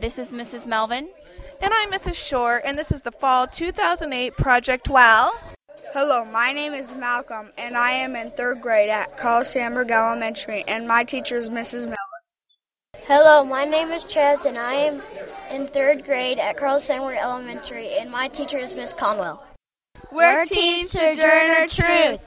this is Mrs. Melvin. And I'm Mrs. Shore, and this is the Fall 2008 Project WOW. Hello, my name is Malcolm, and I am in 3rd grade at Carl Sandburg Elementary, and my teacher is Mrs. Melvin. Hello, my name is Chaz, and I am in 3rd grade at Carl Sandburg Elementary, and my teacher is Miss Conwell. We're Team Sojourner Truth.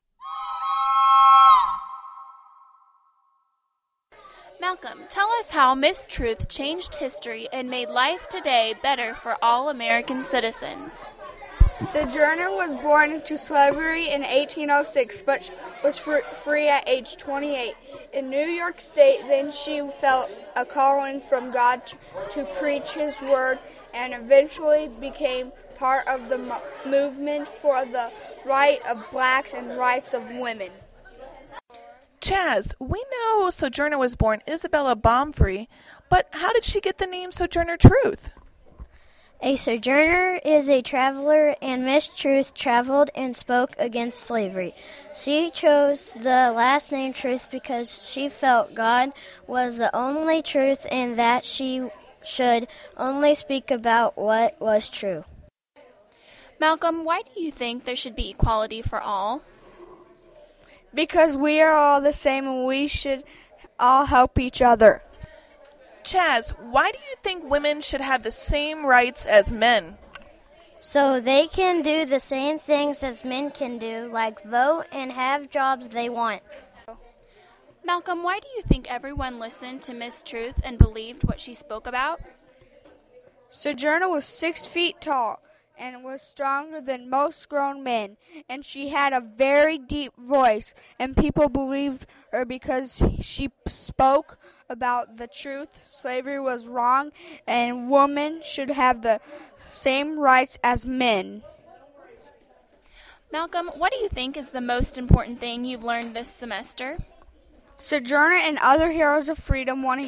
Malcolm, tell us how Miss Truth changed history and made life today better for all American citizens. Sojourner was born into slavery in 1806, but was free at age 28. In New York State, then she felt a calling from God to preach His word and eventually became part of the movement for the right of blacks and rights of women. Chaz, we know Sojourner was born Isabella Baumfree, but how did she get the name Sojourner Truth? A sojourner is a traveler, and Miss Truth traveled and spoke against slavery. She chose the last name Truth because she felt God was the only truth and that she should only speak about what was true. Malcolm, why do you think there should be equality for all? Because we are all the same and we should all help each other. Chaz, why do you think women should have the same rights as men? So they can do the same things as men can do, like vote and have jobs they want. Malcolm, why do you think everyone listened to Miss Truth and believed what she spoke about? Sojourner was 6 feet tall and was stronger than most grown men, and she had a very deep voice, and people believed her because she spoke about the truth. Slavery was wrong, and women should have the same rights as men. Malcolm, what do you think is the most important thing you've learned this semester? Sojourner and other heroes of freedom wanted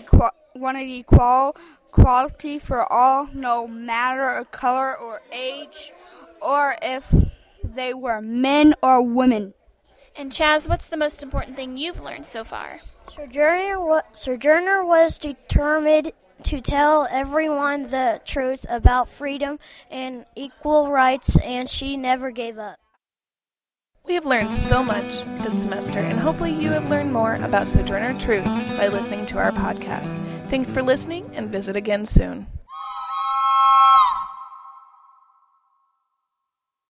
equality for all, no matter color or age, or if they were men or women. And Chaz, what's the most important thing you've learned so far? Sojourner was determined to tell everyone the truth about freedom and equal rights, and she never gave up. We have learned so much this semester, and hopefully you have learned more about Sojourner Truth by listening to our podcast. Thanks for listening, and visit again soon.